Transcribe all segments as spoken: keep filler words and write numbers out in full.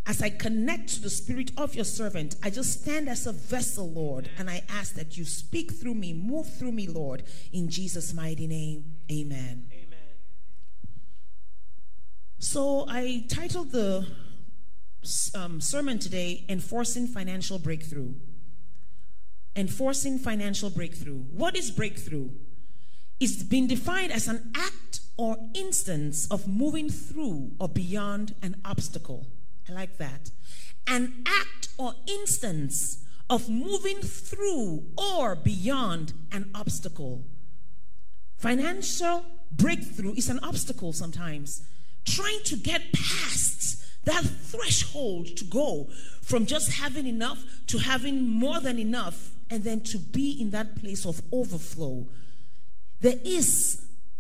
as I connect to the spirit of your servant, I just stand as a vessel, Lord, and I ask that you speak through me, move through me, Lord, in Jesus' mighty name. Amen. Amen. So I titled the um, sermon today, Enforcing Financial Breakthrough. Enforcing Financial Breakthrough. What is breakthrough? It's been defined as an act or instance of moving through or beyond an obstacle. I like that. An act or instance of moving through or beyond an obstacle. Financial breakthrough is an obstacle sometimes. Trying to get past that threshold to go from just having enough to having more than enough, and then to be in that place of overflow. There is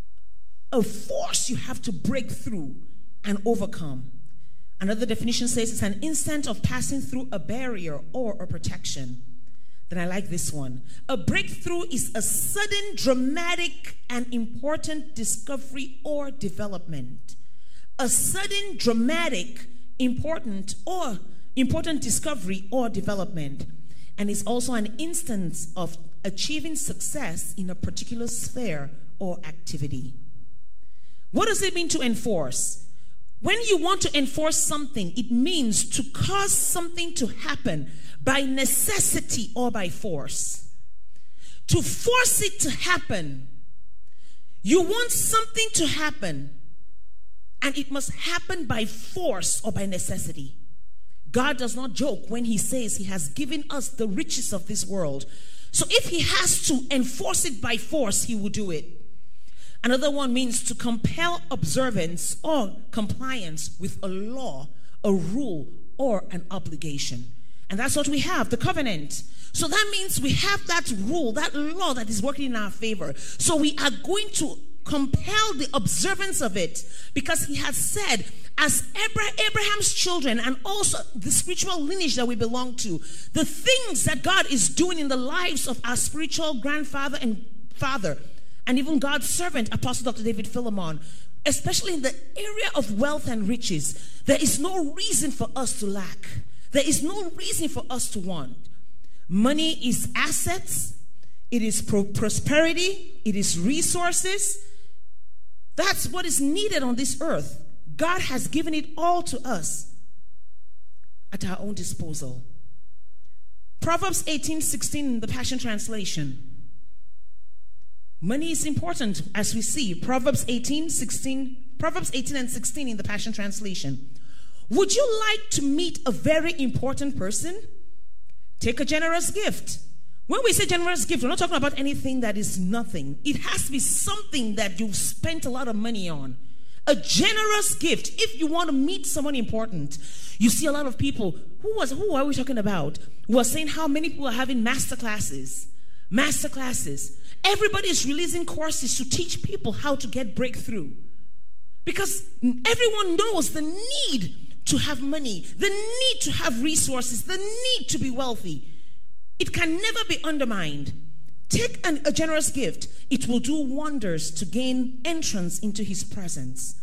a force you have to break through and overcome. Another definition says it's an instant of passing through a barrier or a protection. Then I like this one. A breakthrough is a sudden, dramatic, and important discovery or development. A sudden, dramatic, important, or important discovery or development. And it's also an instance of achieving success in a particular sphere or activity. What does it mean to enforce? When you want to enforce something, it means to cause something to happen by necessity or by force. To force it to happen. You want something to happen, and it must happen by force or by necessity. God does not joke when he says he has given us the riches of this world. So if he has to enforce it by force, he will do it. Another one means to compel observance or compliance with a law, a rule, or an obligation. And that's what we have, the covenant. So that means we have that rule, that law that is working in our favor. So we are going to compel the observance of it, because he has said, as Abraham's children and also the spiritual lineage that we belong to, the things that God is doing in the lives of our spiritual grandfather and father, and even God's servant, Apostle Doctor David Philemon, especially in the area of wealth and riches, there is no reason for us to lack. There is no reason for us to want. Money is assets. It is pro- prosperity. It is resources. That's what is needed on this earth. God has given it all to us at our own disposal. Proverbs eighteen sixteen in the Passion Translation. Money is important, as we see. Proverbs eighteen sixteen, Proverbs eighteen and sixteen in the Passion Translation. Would you like to meet a very important person? Take a generous gift. When we say generous gift, we're not talking about anything that is nothing. It has to be something that you've spent a lot of money on. A generous gift. If you want to meet someone important, you see a lot of people. Who was? Who are we talking about? Who are saying how many people are having master classes? Master classes. Everybody is releasing courses to teach people how to get breakthrough. Because everyone knows the need to have money, the need to have resources, the need to be wealthy. It can never be undermined. Take an, a generous gift. It will do wonders to gain entrance into his presence.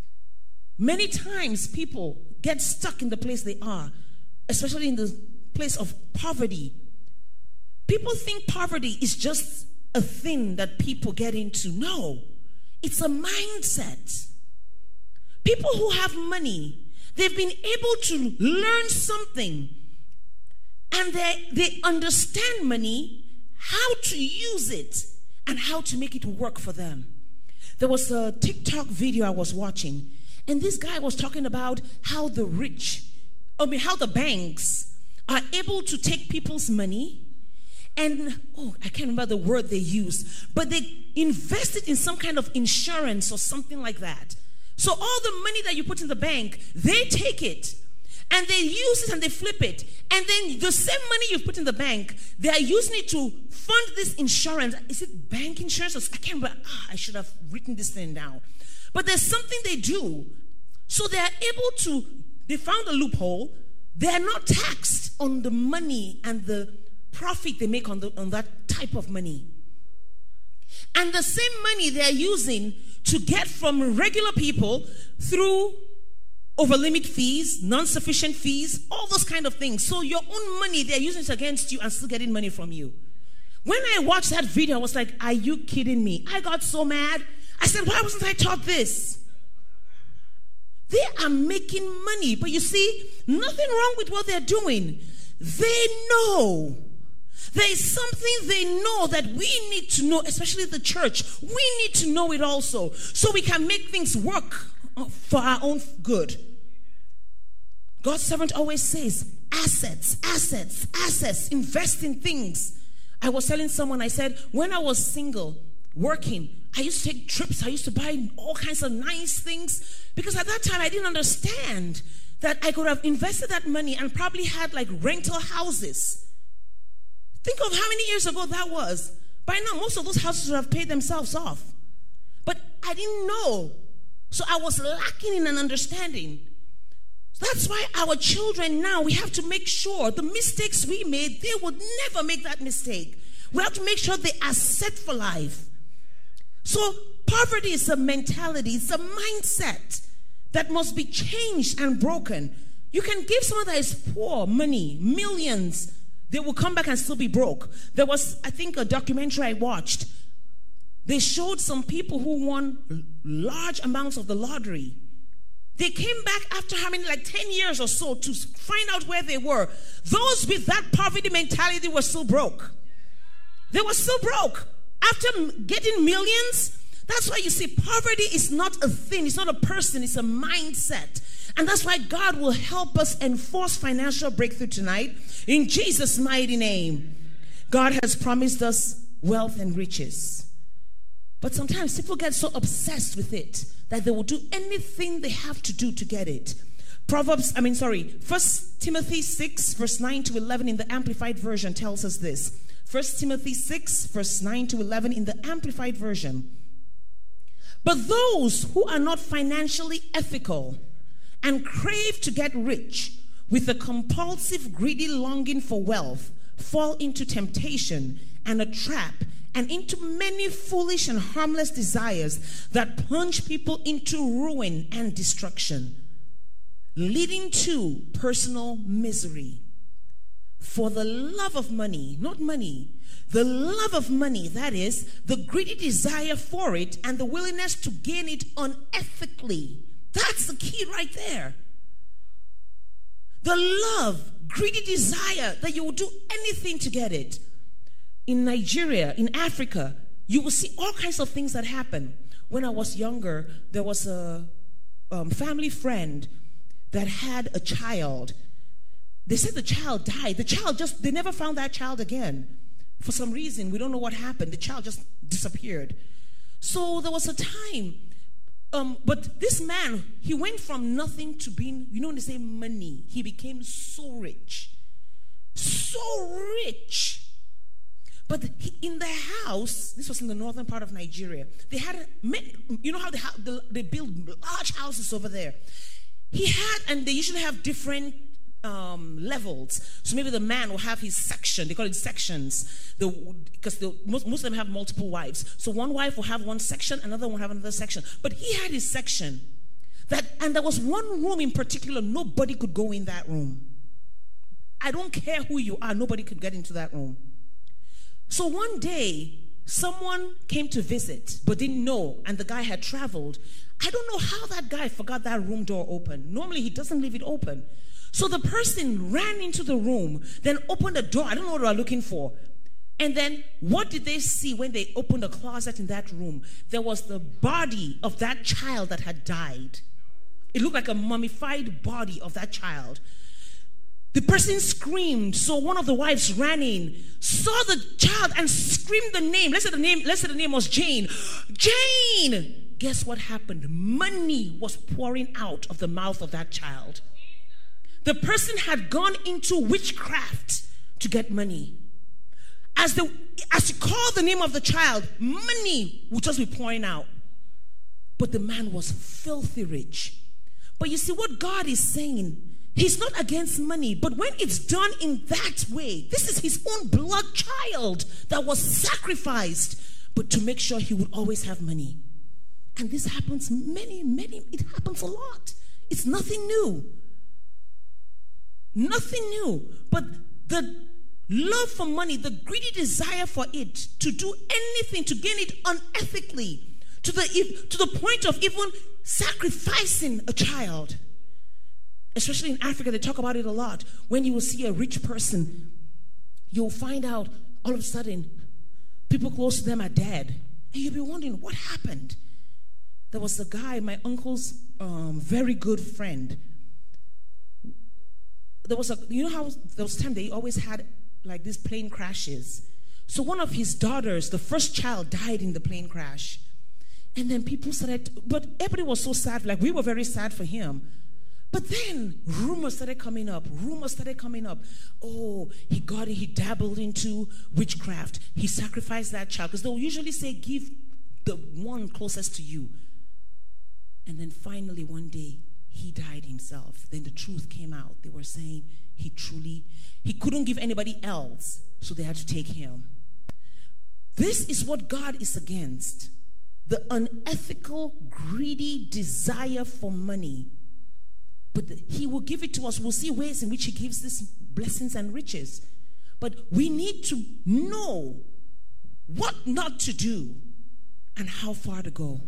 Many times people get stuck in the place they are, especially in the place of poverty. People think poverty is just a thing that people get into. No, it's a mindset. People who have money, they've been able to learn something, and they, they understand money, how to use it, and how to make it work for them. There was a TikTok video I was watching, and this guy was talking about how the rich, I mean, how the banks are able to take people's money and, oh, I can't remember the word they use, but they invest it in some kind of insurance or something like that. So all the money that you put in the bank, they take it and they use it and they flip it. And then the same money you've put in the bank, they are using it to fund this insurance. Is it bank insurance? Or, I can't remember. Ah, I should have written this thing down. But there's something they do. So they are able to, they found a loophole. They are not taxed on the money and the profit they make on, the, on that type of money. And the same money they are using to get from regular people through over limit fees, non-sufficient fees, all those kind of things. So your own money, they're using it against you and still getting money from you. When I watched that video, I was like, are you kidding me? I got so mad. I said, why wasn't I taught this? They are making money. But you see, nothing wrong with what they're doing. They know. There is something they know that we need to know, especially the church. We need to know it also, so we can make things work for our own good. God's servant always says, assets, assets, assets, invest in things. I was telling someone, I said, when I was single, working, I used to take trips. I used to buy all kinds of nice things because at that time I didn't understand that I could have invested that money and probably had like rental houses. Think of how many years ago that was. By now, most of those houses would have paid themselves off. But I didn't know. So I was lacking in an understanding. That's why our children now, we have to make sure the mistakes we made, they would never make that mistake. We have to make sure they are set for life. So poverty is a mentality, it's a mindset that must be changed and broken. You can give someone that is poor money, millions, they will come back and still be broke. There was, I think, a documentary I watched. They showed some people who won large amounts of the lottery. They came back after how many, like ten years or so, to find out where they were. Those with that poverty mentality were still broke. They were still broke. After getting millions, that's why you see poverty is not a thing. It's not a person. It's a mindset. And that's why God will help us enforce financial breakthrough tonight in Jesus' mighty name. God has promised us wealth and riches. But sometimes people get so obsessed with it that they will do anything they have to do to get it. Proverbs, I mean, sorry, First Timothy six, verse nine to eleven in the Amplified Version tells us this. First Timothy six, verse nine to eleven in the Amplified Version. But those who are not financially ethical and crave to get rich with a compulsive, greedy longing for wealth fall into temptation and a trap and into many foolish and harmless desires that plunge people into ruin and destruction, leading to personal misery. For the love of money, not money, the love of money, that is, the greedy desire for it and the willingness to gain it unethically. That's the key right there. The love, greedy desire that you will do anything to get it. In Nigeria, in Africa, you will see all kinds of things that happen. When I was younger, there was a um, family friend that had a child. They said the child died. The child just, they never found that child again. For some reason, we don't know what happened. The child just disappeared. So there was a time, um, but this man, he went from nothing to being, you know when they say money, he became so rich. So rich. But he, in their house, this was in the northern part of Nigeria, they had, you know how they, have, they build large houses over there. He had, and they usually have different um, levels. So maybe the man will have his section. They call it sections. Because the, most, most of them have multiple wives. So one wife will have one section, another one will have another section. But he had his section. That, and there was one room in particular, nobody could go in that room. I don't care who you are, nobody could get into that room. So one day, someone came to visit, but didn't know, and the guy had traveled. I don't know how that guy forgot that room door open. Normally, he doesn't leave it open. So the person ran into the room, then opened the door. I don't know what they were looking for. And then, what did they see when they opened the closet in that room? There was the body of that child that had died. It looked like a mummified body of that child. The person screamed, so one of the wives ran in, saw the child and screamed the name. Let's say the name, let's say the name was Jane. Jane! Guess what happened? Money was pouring out of the mouth of that child. The person had gone into witchcraft to get money. As the as you call the name of the child, money would just be pouring out. But the man was filthy rich. But you see what God is saying, He's not against money, but when it's done in that way, this is his own blood child that was sacrificed, but to make sure he would always have money. And this happens many, many, it happens a lot It's nothing new. Nothing new. But the love for money, the greedy desire for it, to do anything to gain it unethically, to the, to the point of even sacrificing a child. Especially in Africa, they talk about it a lot. When you will see a rich person, you'll find out all of a sudden people close to them are dead. And you'll be wondering, what happened? There was a guy, my uncle's um, very good friend. There was a, you know how there was a time they always had like these plane crashes. So one of his daughters, the first child, died in the plane crash. And then people started, but everybody was so sad, like we were very sad for him. But then rumors started coming up. Rumors started coming up. Oh, he got it. He dabbled into witchcraft. He sacrificed that child. Because they'll usually say, give the one closest to you. And then finally one day, he died himself. Then the truth came out. They were saying he truly, he couldn't give anybody else. So they had to take him. This is what God is against. The unethical, greedy desire for money. But he will give it to us. We'll see ways in which he gives these blessings and riches. But we need to know what not to do and how far to go.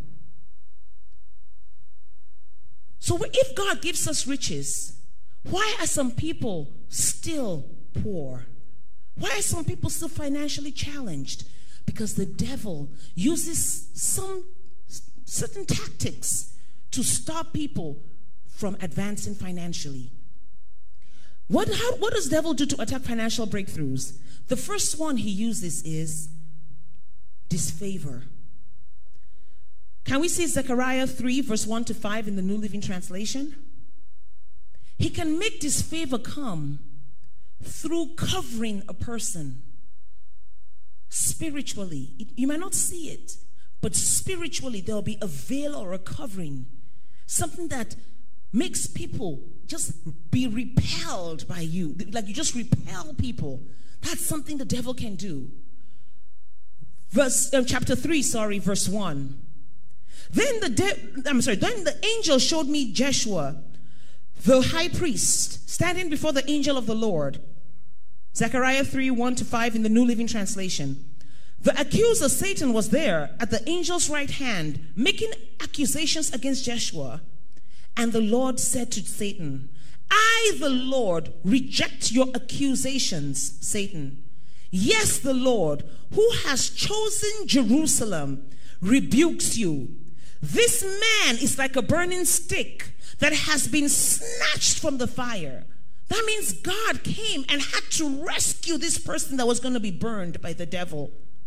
So if God gives us riches, why are some people still poor? Why are some people still financially challenged? Because the devil uses some certain tactics to stop people from advancing financially. What, how, what does the devil do to attack financial breakthroughs? The first one he uses is disfavor. Can we see Zechariah three, verse one to five in the New Living Translation? He can make disfavor come through covering a person. Spiritually, it, you might not see it, but spiritually there will be a veil or a covering. Something that makes people just be repelled by you. Like you just repel people. That's something the devil can do. Verse um, chapter three, sorry, verse one. Then the de- I'm sorry. Then the angel showed me Jeshua, the high priest, standing before the angel of the Lord. Zechariah three, one to five in the New Living Translation. The accuser Satan was there at the angel's right hand, making accusations against Jeshua. And the Lord said to Satan, I, the Lord, reject your accusations, Satan. Yes, the Lord, who has chosen Jerusalem, rebukes you. This man is like a burning stick that has been snatched from the fire. That means God came and had to rescue this person that was going to be burned by the devil.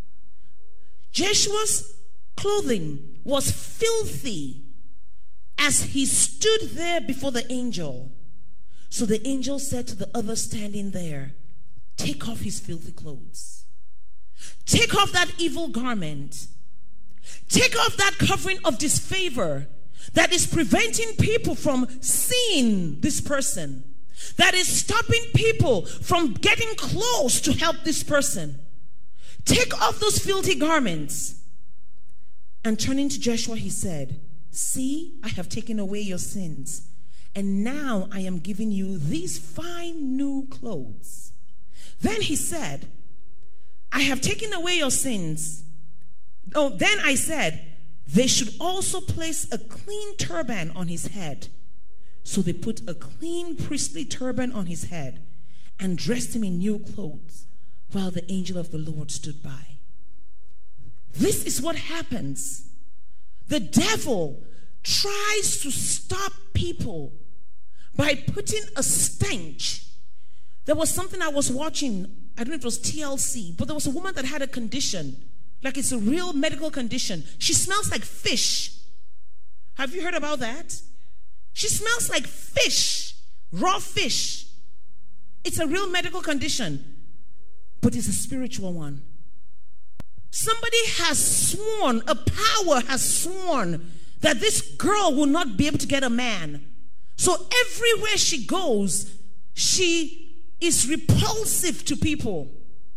Joshua's clothing was filthy as he stood there before the angel. So the angel said to the other standing there, take off his filthy clothes. Take off that evil garment. Take off that covering of disfavor that is preventing people from seeing this person, that is stopping people from getting close to help this person. Take off those filthy garments. And turning to Joshua, he said, see, I have taken away your sins, and now I am giving you these fine new clothes. Then he said, I have taken away your sins. Oh, then I said, they should also place a clean turban on his head. So they put a clean priestly turban on his head and dressed him in new clothes while the angel of the Lord stood by. This is what happens. The devil tries to stop people by putting a stench. There was something I was watching, I don't know if it was T L C, but there was a woman that had a condition, like it's a real medical condition. She smells like fish. Have you heard about that? She smells like fish, raw fish. It's a real medical condition, but it's a spiritual one. Somebody has sworn, a power has sworn that this girl will not be able to get a man. So everywhere she goes, she is repulsive to people.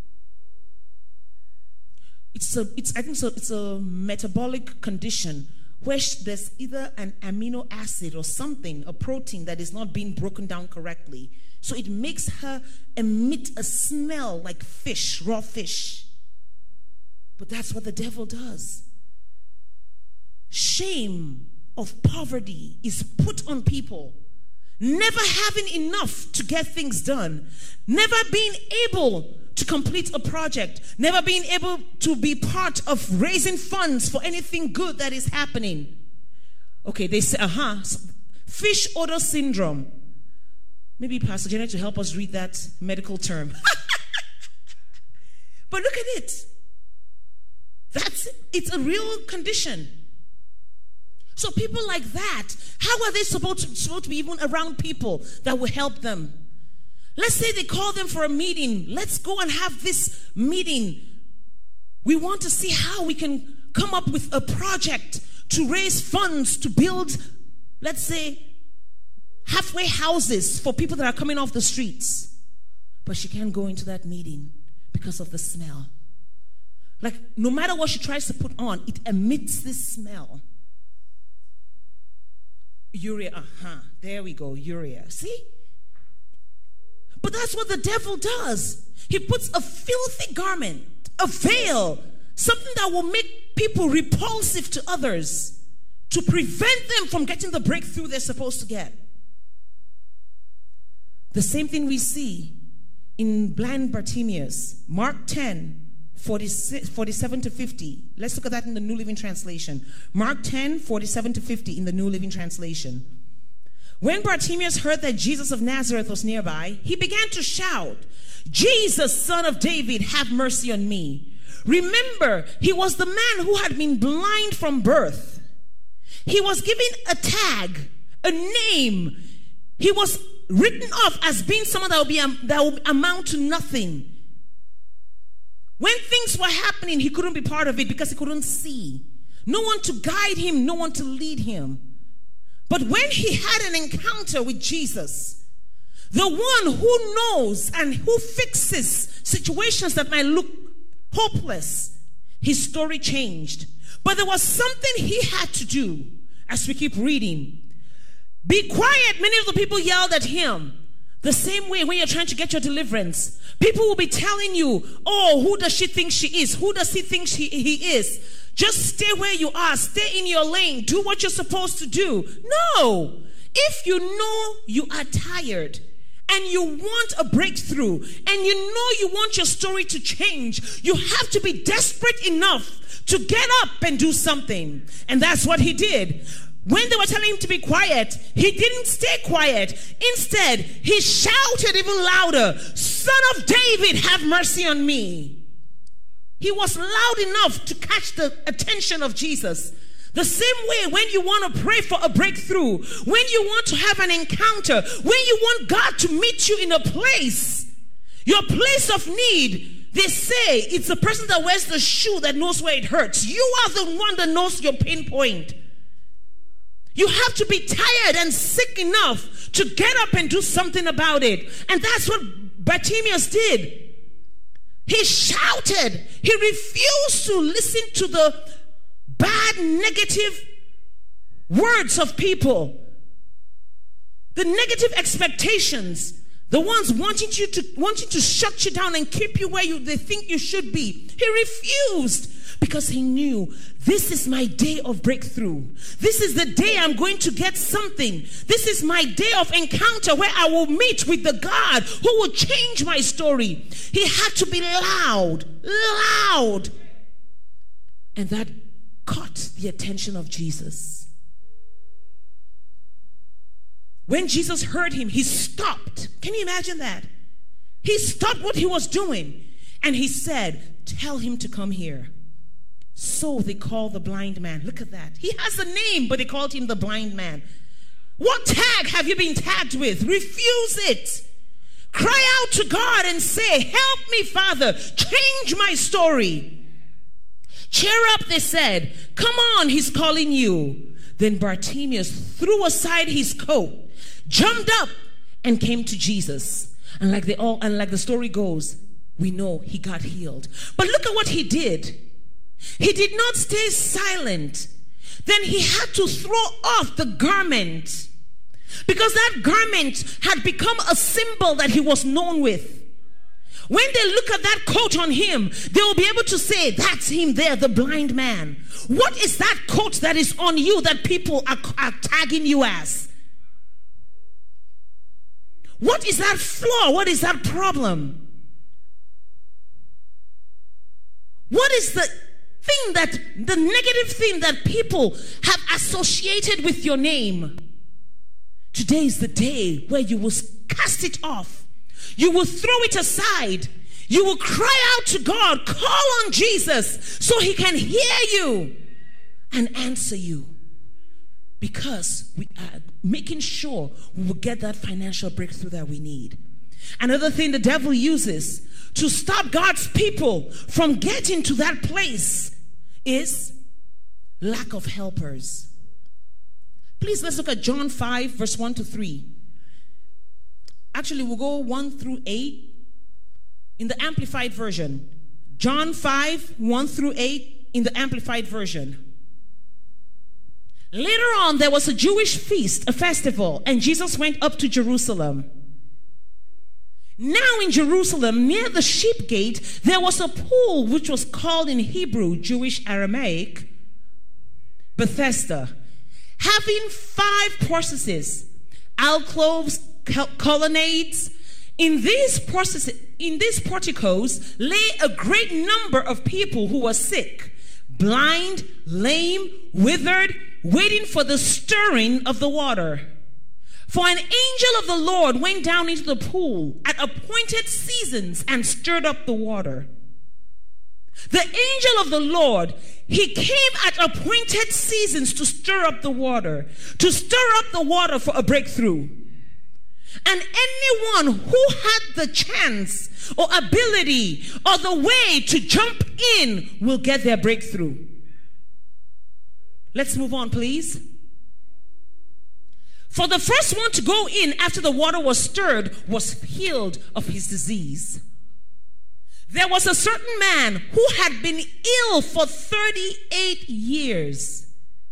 It's a, it's, I think so, it's a metabolic condition where there's either an amino acid or something, a protein that is not being broken down correctly. So it makes her emit a smell like fish, raw fish. But that's what the devil does. Shame of poverty is put on people. Never having enough to get things done. Never being able to complete a project. Never being able to be part of raising funds for anything good that is happening. Okay, they say, uh-huh, fish odor syndrome. Maybe Pastor Janet to help us read that medical term. But look at it. That's, it's a real condition. So people like that, how are they supposed to, supposed to be even around people that will help them? Let's say they call them for a meeting. Let's go and have this meeting. We want to see how we can come up with a project to raise funds to build, let's say, halfway houses for people that are coming off the streets. But she can't go into that meeting because of the smell. Like, no matter what she tries to put on, it emits this smell. Urea, uh-huh. There we go, urea. See? But that's what the devil does. He puts a filthy garment, a veil, something that will make people repulsive to others, to prevent them from getting the breakthrough they're supposed to get. The same thing we see in blind Bartimaeus. Mark ten, forty-seven to fifty. Let's look at that in the New Living Translation. Mark ten, forty-seven to fifty in the New Living Translation. When Bartimaeus heard that Jesus of Nazareth was nearby, he began to shout, "Jesus, Son of David, have mercy on me." Remember, he was the man who had been blind from birth. He was given a tag, a name. He was written off as being someone that will be um, that will amount to nothing. When things were happening, he couldn't be part of it because he couldn't see. No one to guide him, no one to lead him. But when he had an encounter with Jesus, the one who knows and who fixes situations that might look hopeless, his story changed. But there was something he had to do. As we keep reading, "Be quiet," many of the people yelled at him. The same way when you're trying to get your deliverance, people will be telling you, "Oh, who does she think she is? Who does he think she, he is? Just stay where you are. Stay in your lane. Do what you're supposed to do." No. If you know you are tired and you want a breakthrough and you know you want your story to change, you have to be desperate enough to get up and do something. And that's what he did. When they were telling him to be quiet, he didn't stay quiet. Instead, he shouted even louder, "Son of David, have mercy on me." He was loud enough to catch the attention of Jesus. The same way when you want to pray for a breakthrough, when you want to have an encounter, when you want God to meet you in a place, your place of need, they say it's the person that wears the shoe that knows where it hurts. You are the one that knows your pinpoint. You have to be tired and sick enough to get up and do something about it. And that's what Bartimaeus did. He shouted. He refused to listen to the bad, negative words of people, the negative expectations, the ones wanting you to wanting to shut you down and keep you where you they think you should be. He refused because he knew, this is my day of breakthrough. This is the day I'm going to get something. This is my day of encounter where I will meet with the God who will change my story. He had to be loud, loud. And that caught the attention of Jesus. When Jesus heard him, he stopped. Can you imagine that? He stopped what he was doing and he said, "Tell him to come here." So they called the blind man. Look at that. He has a name, but they called him the blind man. What tag have you been tagged with? Refuse it. Cry out to God and say, "Help me, Father. Change my story." "Cheer up," they said. "Come on, he's calling you." Then Bartimaeus threw aside his coat, jumped up, and came to Jesus. And like they all, and like the story goes, we know he got healed. But look at what he did. He did not stay silent. then he had to throw off the garment, because that garment had become a symbol that he was known with. When they look at that coat on him, they will be able to say, that's him there, the blind man. What is that coat that is on you that people are, are tagging you as? What is that flaw? What is that problem? What is the thing that, the negative thing that people have associated with your name? Today is the day where you will cast it off. You will throw it aside. You will cry out to God, call on Jesus so he can hear you and answer you. Because we are making sure we will get that financial breakthrough that we need. Another thing the devil uses to stop God's people from getting to that place is lack of helpers. Please, let's look at John five, verse one to three. Actually, we'll go one through eight in the Amplified Version. John five, one through eight in the Amplified Version. Later on, there was a Jewish feast, a festival, and Jesus went up to Jerusalem. Now in Jerusalem, near the sheep gate, there was a pool which was called in Hebrew, Jewish Aramaic, Bethesda, having five portices, alcoves, colonnades. In these portices, in these porticos lay a great number of people who were sick, blind, lame, withered, waiting for the stirring of the water. For an angel of the Lord went down into the pool at appointed seasons and stirred up the water. The angel of the Lord, he came at appointed seasons to stir up the water, to stir up the water for a breakthrough. And anyone who had the chance or ability or the way to jump in will get their breakthrough. Let's move on, please. For the first one to go in after the water was stirred was healed of his disease. There was a certain man who had been ill for thirty-eight years.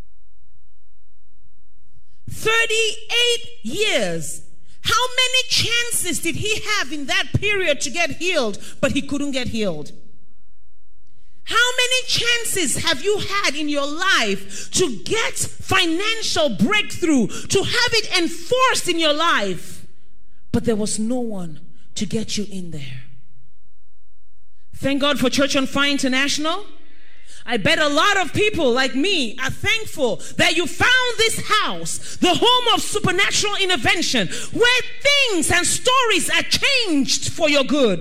thirty-eight years. How many chances did he have in that period to get healed, but he couldn't get healed? How many chances have you had in your life to get financial breakthrough, to have it enforced in your life, but there was no one to get you in there? Thank God for Church on Fire International. I bet a lot of people like me are thankful that you found this house, the home of supernatural intervention, where things and stories are changed for your good.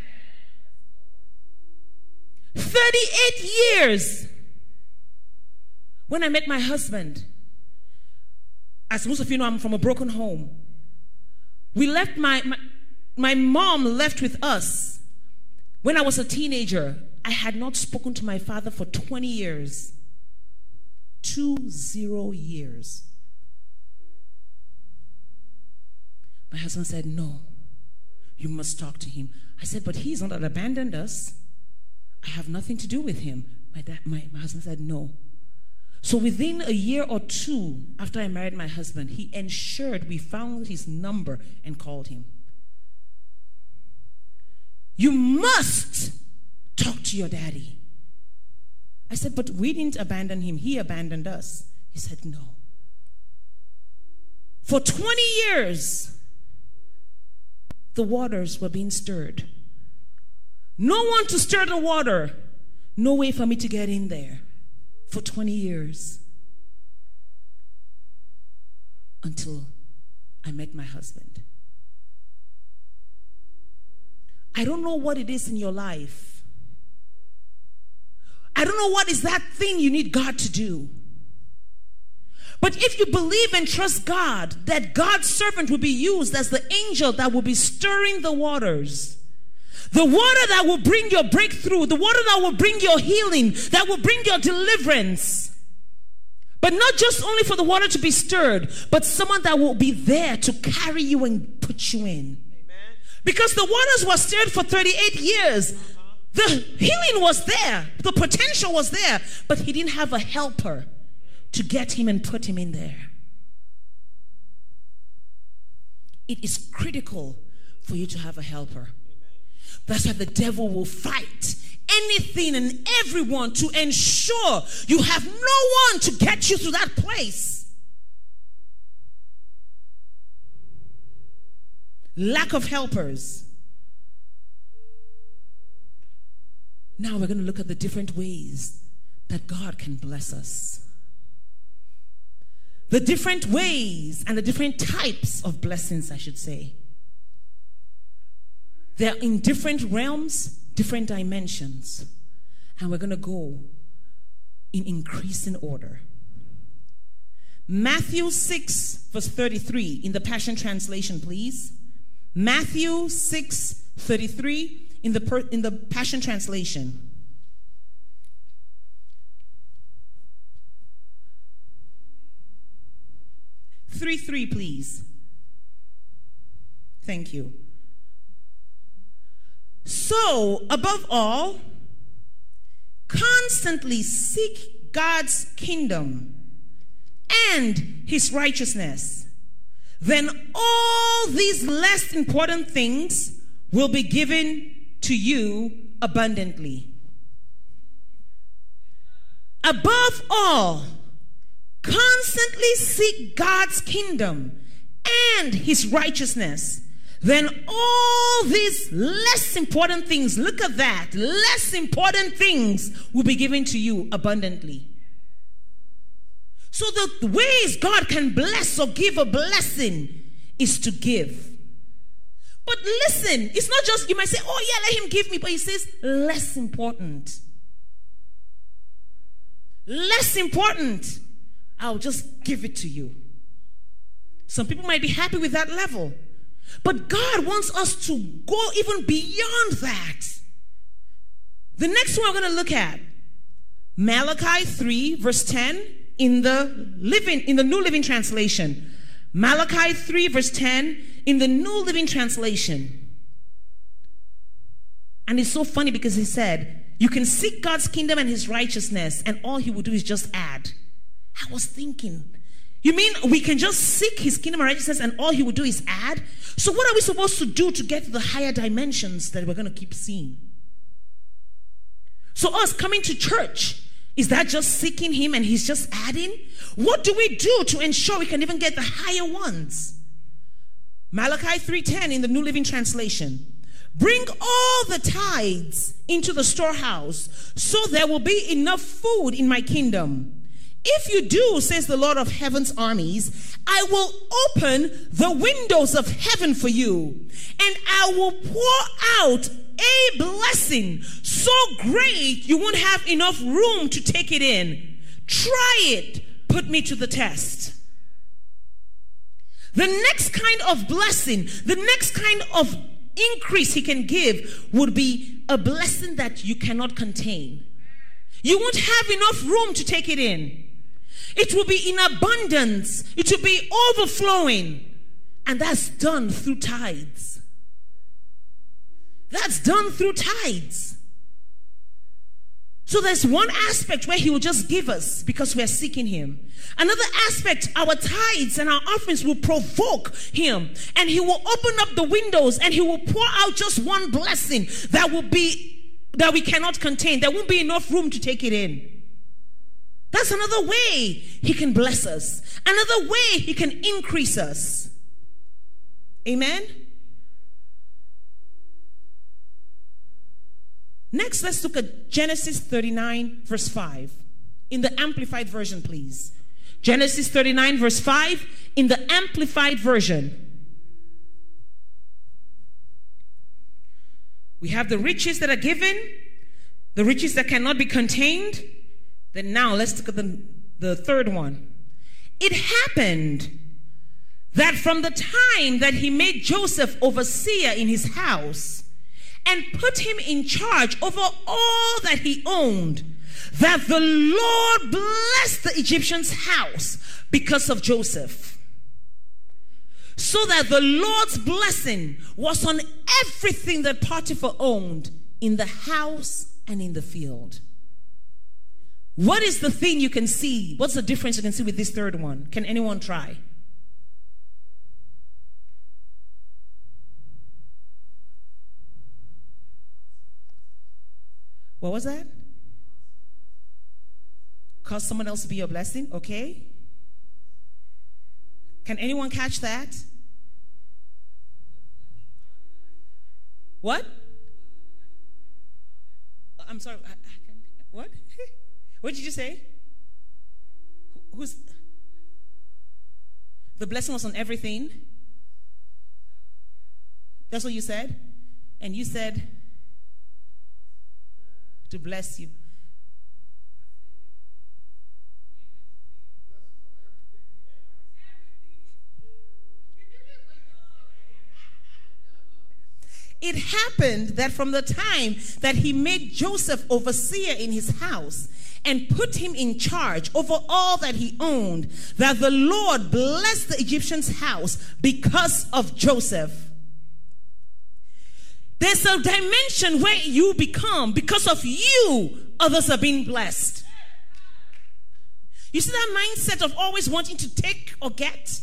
thirty-eight years. When I met my husband, as most of you know, I'm from a broken home. We left, my, my, my mom left with us. When I was a teenager, I had not spoken to my father for twenty years. Two zero years. My husband said, no, you must talk to him. I said, but he's not abandoned us. I have nothing to do with him. My, dad, my, my husband said, no. So within a year or two after I married my husband, he ensured we found his number and called him. You must talk to your daddy. I said, but we didn't abandon him. He abandoned us. He said, no. For twenty years, the waters were being stirred. No one to stir the water. No way for me to get in there. For twenty years. Until I met my husband. I don't know what it is in your life. I don't know what is that thing you need God to do. But if you believe and trust God, that God's servant will be used as the angel that will be stirring the waters, the water that will bring your breakthrough, the water that will bring your healing, that will bring your deliverance. But not just only for the water to be stirred, but someone that will be there to carry you and put you in. Because the waters were stirred for thirty-eight years. The healing was there. The potential was there. But he didn't have a helper to get him and put him in there. It is critical for you to have a helper. That's why the devil will fight anything and everyone to ensure you have no one to get you to that place. Lack of helpers. Now we're going to look at the different ways that God can bless us. The different ways and the different types of blessings, I should say. They're in different realms, different dimensions. And we're going to go in increasing order. Matthew six, verse thirty-three, in the Passion Translation, please. Matthew six, thirty-three, in the, per, in the Passion Translation. three three, please. Thank you. So, above all, constantly seek God's kingdom and his righteousness. Then all these less important things will be given to you abundantly. Above all, constantly seek God's kingdom and his righteousness. Then all these less important things, look at that, less important things will be given to you abundantly. So the ways God can bless or give a blessing is to give. But listen, it's not just, you might say, oh yeah, let him give me, but he says less important. Less important. I'll just give it to you. Some people might be happy with that level. But God wants us to go even beyond that. The next one we're going to look at, Malachi three, verse ten, in the living, in the New Living Translation. Malachi three, verse ten, in the New Living Translation. And it's so funny because he said, you can seek God's kingdom and his righteousness, and all he will do is just add. I was thinking, you mean we can just seek his kingdom and righteousness and all he will do is add? So what are we supposed to do to get to the higher dimensions that we're going to keep seeing? So us coming to church, is that just seeking him and he's just adding? What do we do to ensure we can even get the higher ones? Malachi three ten in the New Living Translation. Bring all the tithes into the storehouse, so there will be enough food in my kingdom. If you do, says the Lord of heaven's armies, I will open the windows of heaven for you, and I will pour out a blessing so great you won't have enough room to take it in. Try it. Put me to the test. The next kind of blessing, the next kind of increase he can give would be a blessing that you cannot contain. You won't have enough room to take it in. It will be in abundance. It will be overflowing. And that's done through tithes. That's done through tithes. So there's one aspect where he will just give us because we are seeking him. Another aspect, our tithes and our offerings will provoke him. And he will open up the windows and he will pour out just one blessing that will be, that we cannot contain. There won't be enough room to take it in. That's another way he can bless us. Another way he can increase us. Amen? Next, let's look at Genesis thirty-nine, verse five. In the Amplified Version, please. Genesis thirty-nine, verse five, in the Amplified Version. We have the riches that are given, the riches that cannot be contained. Then now let's look at the, the third one. It happened that from the time that he made Joseph overseer in his house and put him in charge over all that he owned, that the Lord blessed the Egyptian's house because of Joseph. So that the Lord's blessing was on everything that Potiphar owned in the house and in the field. What is the thing you can see? What's the difference you can see with this third one? Can anyone try? What was that? Cause someone else to be your blessing? Okay. Can anyone catch that? What? I'm sorry. I, I can, what? What did you say? Who's the blessing was on everything? That's what you said? And you said to bless you. It happened that from the time that he made Joseph overseer in his house and put him in charge over all that he owned, that the Lord blessed the Egyptian's house because of Joseph. There's a dimension where you become, because of you, others are being blessed. You see that mindset of always wanting to take or get?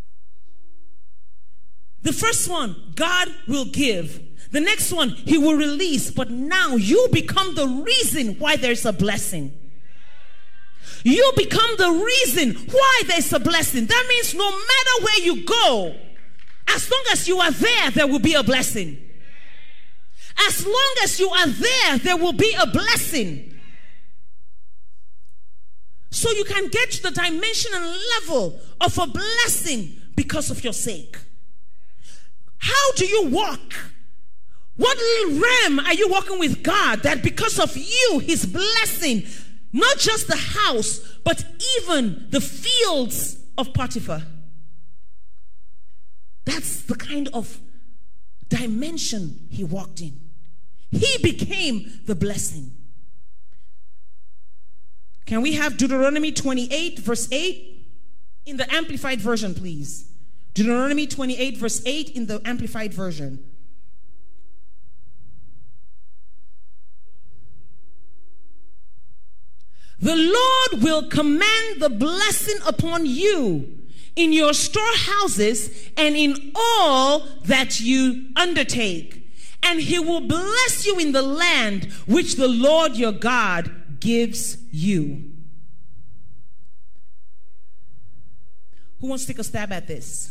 The first one, God will give. The next one, he will release. But now you become the reason why there's a blessing. You become the reason why there's a blessing. That means no matter where you go, as long as you are there, there will be a blessing. As long as you are there, there will be a blessing. So you can get to the dimension and level of a blessing because of your sake. How do you walk? What realm are you walking with God that because of you, his blessing, not just the house, but even the fields of Potiphar? That's the kind of dimension he walked in. He became the blessing. Can we have Deuteronomy twenty-eight verse eight in the Amplified Version, please? Deuteronomy twenty-eight verse eight in the Amplified Version. The Lord will command the blessing upon you in your storehouses and in all that you undertake. And he will bless you in the land which the Lord your God gives you. Who wants to take a stab at this?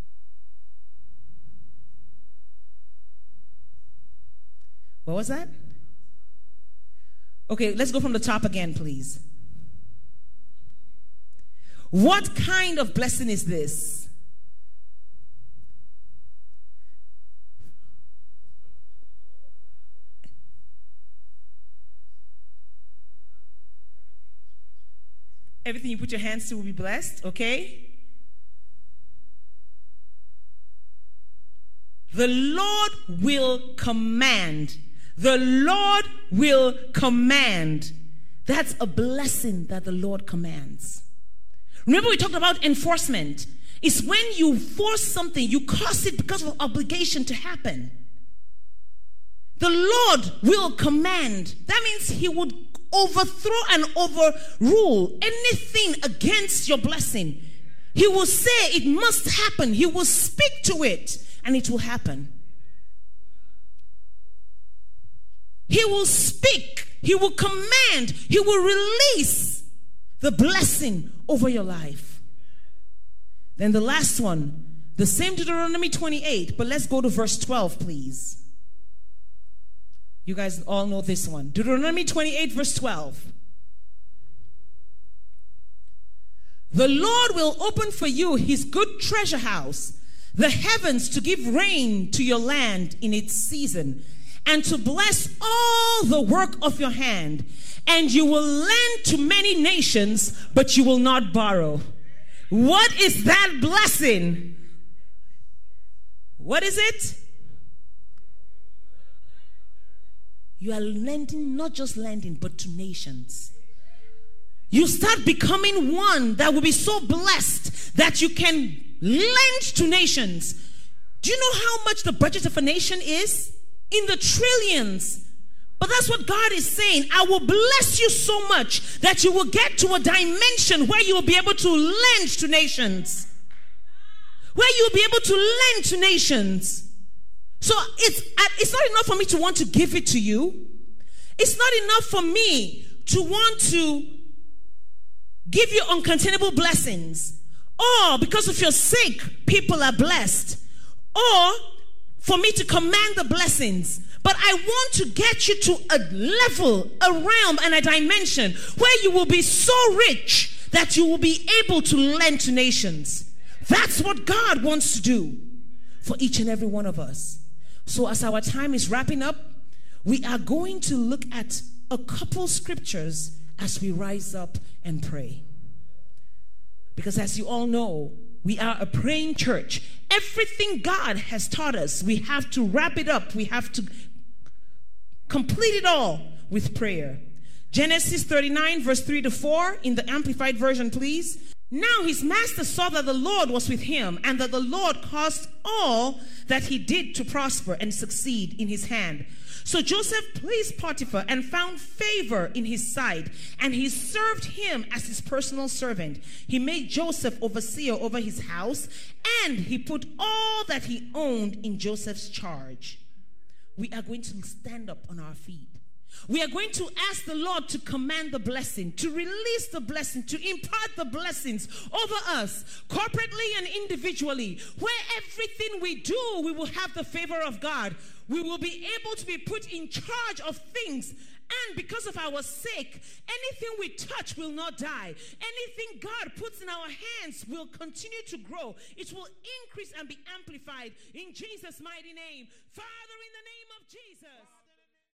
What was that? Okay, let's go from the top again, please. What kind of blessing is this? Everything you put your hands to will be blessed, okay? The Lord will command. The Lord will command. That's a blessing that the Lord commands. Remember we talked about enforcement. It's when you force something, you cause it because of obligation to happen. The Lord will command. That means he would overthrow and overrule anything against your blessing. He will say it must happen. He will speak to it and it will happen. He will speak. He will command. He will release the blessing over your life. Then the last one, the same Deuteronomy twenty-eight, but let's go to verse twelve, please. You guys all know this one. Deuteronomy twenty-eight, verse twelve. The Lord will open for you his good treasure house, the heavens, to give rain to your land in its season, and to bless all the work of your hand. And you will lend to many nations, but you will not borrow. What is that blessing? What is it? You are lending, not just lending, but to nations. You start becoming one that will be so blessed that you can lend to nations. Do you know how much the budget of a nation is? In the trillions. But that's what God is saying. I will bless you so much that you will get to a dimension where you will be able to lend to nations. Where you will be able to lend to nations. So it's, it's not enough for me to want to give it to you. It's not enough for me to want to give you uncontainable blessings. Or because of your sake, people are blessed. Or for me to command the blessings. But I want to get you to a level, a realm, and a dimension where you will be so rich that you will be able to lend to nations. That's what God wants to do for each and every one of us. So as our time is wrapping up, we are going to look at a couple scriptures as we rise up and pray. Because as you all know, we are a praying church. Everything God has taught us, we have to wrap it up. We have to complete it all with prayer. Genesis thirty-nine, verse three to four, in the Amplified Version, please. Now his master saw that the Lord was with him, and that the Lord caused all that he did to prosper and succeed in his hand. So Joseph pleased Potiphar and found favor in his sight, and he served him as his personal servant. He made Joseph overseer over his house, and he put all that he owned in Joseph's charge. We are going to stand up on our feet. We are going to ask the Lord to command the blessing, to release the blessing, to impart the blessings over us, corporately and individually. Where everything we do, we will have the favor of God. We will be able to be put in charge of things. And because of our sake, anything we touch will not die. Anything God puts in our hands will continue to grow. It will increase and be amplified in Jesus' mighty name. Father, in the name of Jesus.